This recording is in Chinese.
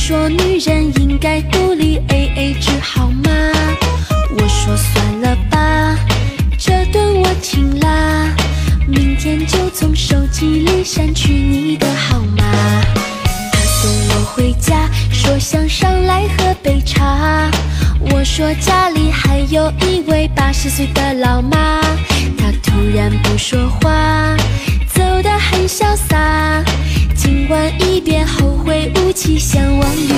说女人应该独立 AA 制好吗？我说算了吧，这顿我请啦，明天就从手机里删去你的号码。他送我回家，说想上来喝杯茶。我说家里还有一位80岁的老妈。他突然不说话，走得很潇洒。今晚一别后会无期，相忘于